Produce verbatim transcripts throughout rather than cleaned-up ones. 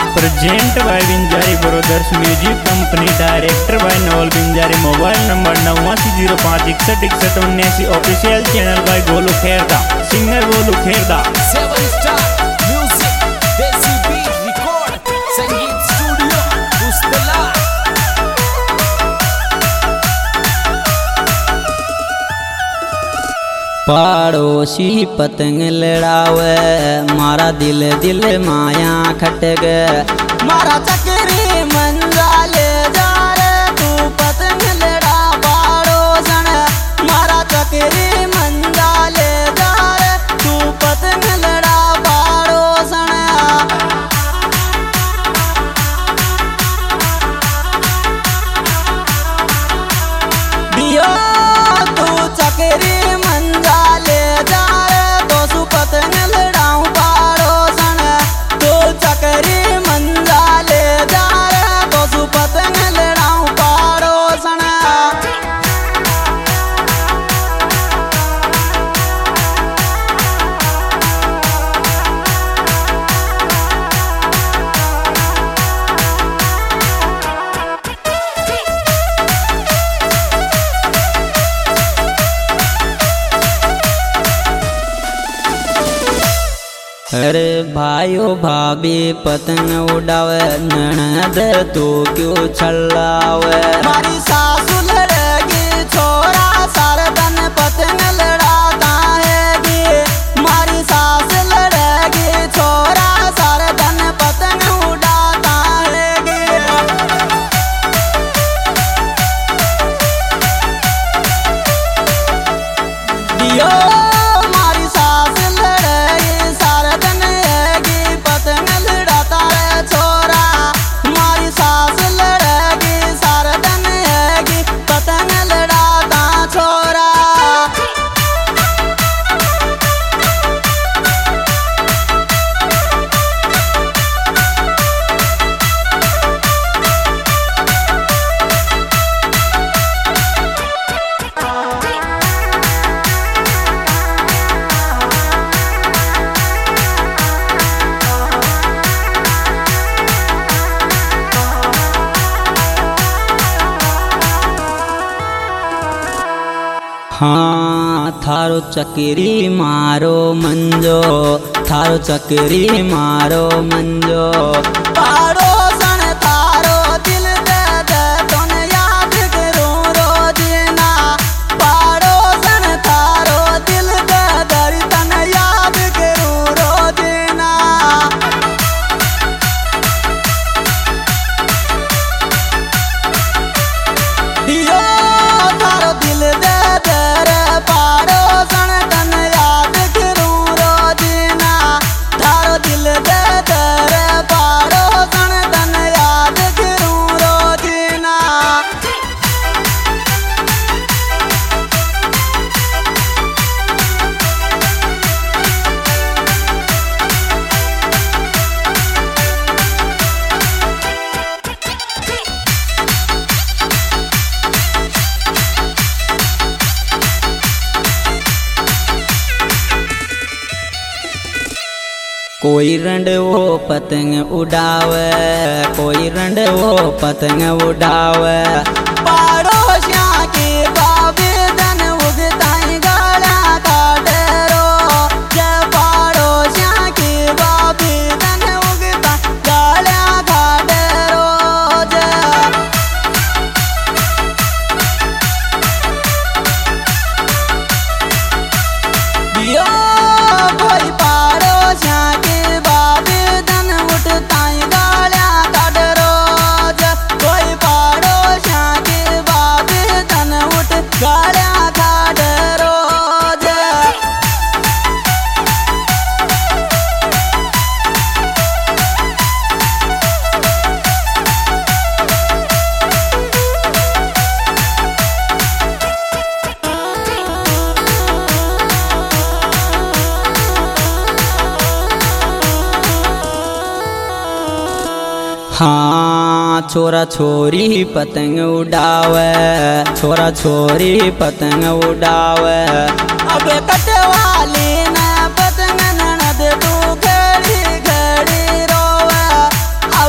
Present by Binjari brothers music company, director by Naval Binjari. Mobile number नवासी जीरो पाँच इकसठ इकसठ उन्यासी। Official channel by Golu Kherda, singer Golu Kherda. Seven star music, desi beat record, Sangeet studio Pustala. पड़ोसी पतंग लड़ावे, मारा दिल दिल माया खटग। मारा चक्री मंजा ले जा रे, तू पतंग लड़ा पड़ोसन। मारा चक्री मंजा ले जा रे, तू पतंग लड़ा पड़ोसन। दियो तू चक्री मंजा ले जा रे, तो सु पतंग लड़ाऊं पड़ोसन। तू चक्री मंजा ले जा रे, तो सु पतंग लड़ाऊं पड़ोसन। अरे भाइयों भाभी पतंग उड़ावे, ननद तू क्यों छल्लावे। मारी सासु लड़ेगी छोरा, सारे दिन पतंग लड़ाता है। मारी सास लड़ेगी छोरा, सारे दिन पतंग उड़ाता है। दियो मारी सास लड़ेगी, सारे दिन हैगी पतंग लड़ाता रे छोरा। मारी सास लड़ेगी, सारे दिन हैगी पतंग लड़ाता छोरा। हाँ थारो चक्री मारो मंजो, थारो चक्री मारो मंजो। पड़ोसन थारो दिल दे दे, तुन याद करूं रोजीना। पड़ोसन थारो दिल दे दे, तन याद करूं रोजीना। दियो थारो दिल दे दे रे पड़ोसन, तन याद करूं रोजीना। थारो दिल दे दे रे पड़ोसन, तन याद करूं रोजीना। कोई रंड वो पतंग उड़ावे, कोई रंड वो पतंग उड़ावे। पड़ोसियां की बाबी दिन उगताई गाला काटे रो, जय पड़ोसियां की बाबी दिन उगता गाला काटे रो जय। दियो कोई पड़ोसियां की बाबी दिन उठताई गाला काट रोज। कोई पड़ोसियां की बाबी दिन उठ गाला काट रोज। हाँ छोरा छोरी पतंग उड़ावे, छोरा छोरी पतंग उड़ावे। अब कटवाली न पतंग ननद तू खड़ी खड़ी रोवे।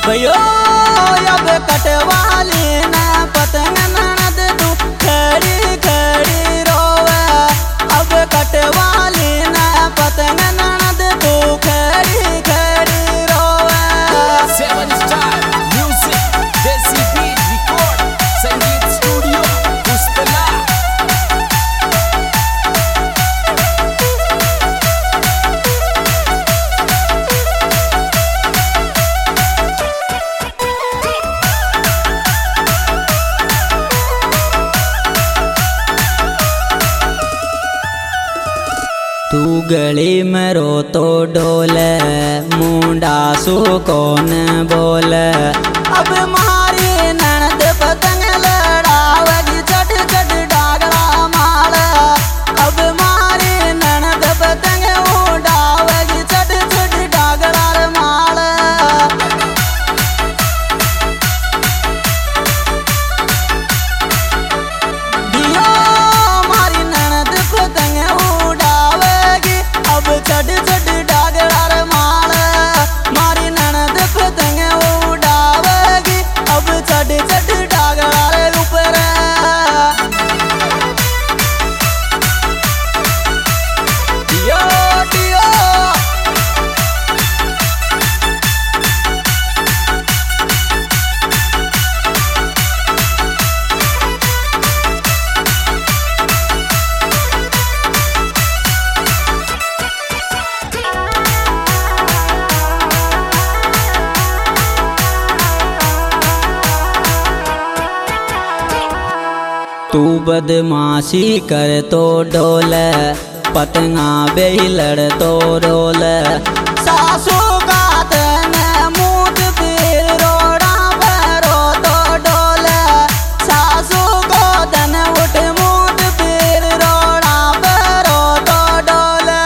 भयो अब कटवाली न पतंग ननद तू खड़ी खड़ी रोवे अब कटवाली न पतंग ननद तू खड़ी खड़ी रोवे। Seven star music desi beat record Sangeet studio Pustala. तू गली में रो तो डोले मुंडा सु कौन बोले अब मारी ननद पतंग लड़ावगी चट चट डागड़ा माल अब मारी ननद पतंग उड़ावगी चट चट डागड़ा माल। दियो मारी ननद पतंग उड़ावेगी अब चढ़ चढ़ डागड़ा माल मारी ननद पतंग उड़ावेगी अब चढ़ चढ़ डागड़ा ऊपर। दियो दियो तू बदमाशी कर तो डोले पतंगा बेही लड़ तो रोले सासू का तन मूत पीर रोड़ा भरो तो डोले सासू को तन उठ मूत पीर रोड़ा भरो तो डोले।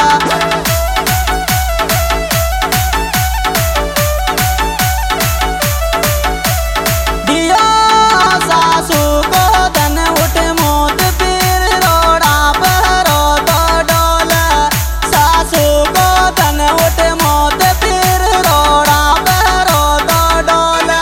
दियो सासू को तन उठ मोत पीर रोड़ा भरो तो डोले सासू को तन उठ मोत पीर रोड़ा भरो तो डोले।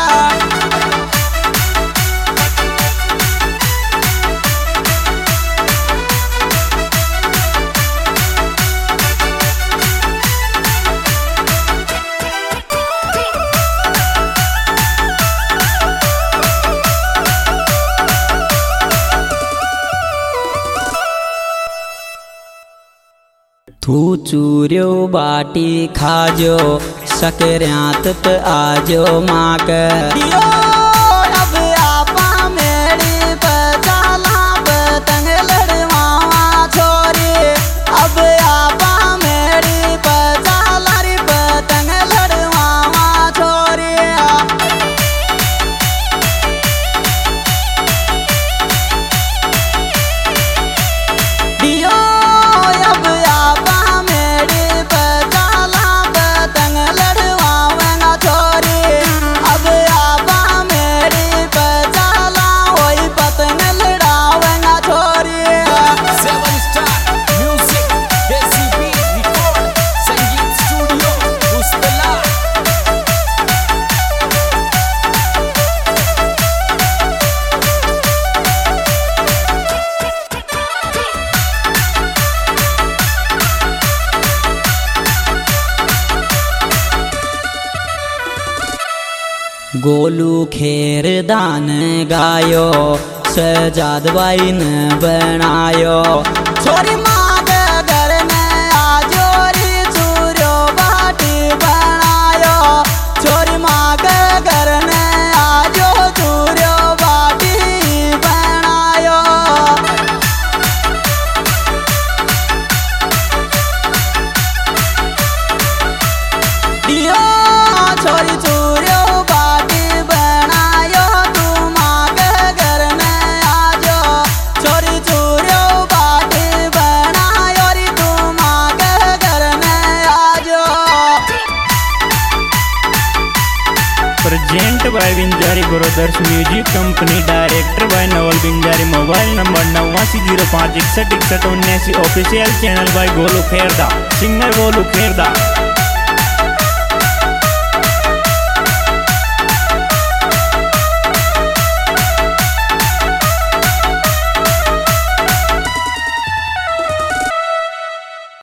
तू चूरियो बाटी खाजो सकर्यात पे आजो माँ के दियो अब आपा मेरी पचाला पतंग लड़वावा छोरी अब आपा मेरी पचाला री पतंग लड़वावा छोरी। दियो अब आपा मेरी पचाला पतंग लड़वावेगा छोरी अब आपा मेरी पचाला वही पतंग लड़ावेगा छोरी। Seven star music desi beat record Sangeet studio Pustala. Golu Kherda गायो सजाद बाई ने बनायो छोरी माँ के घर में आजो री चूरियो बाटी बनायो छोरी माँ के घर में आजो चूरियो बाटी बनायो। दियो छोरी चूरियो बाटी बनायो तू माँ के घर में आजो छोरी चूरियो बाटी बनायो री तू माँ के घर में आजो। Present by Binjari brothers music company director by Naval Binjari mobile number नवासी जीरो पाँच इकसठ इकसठ उन्यासी official channel by Golu Kherda singer Golu Kherda.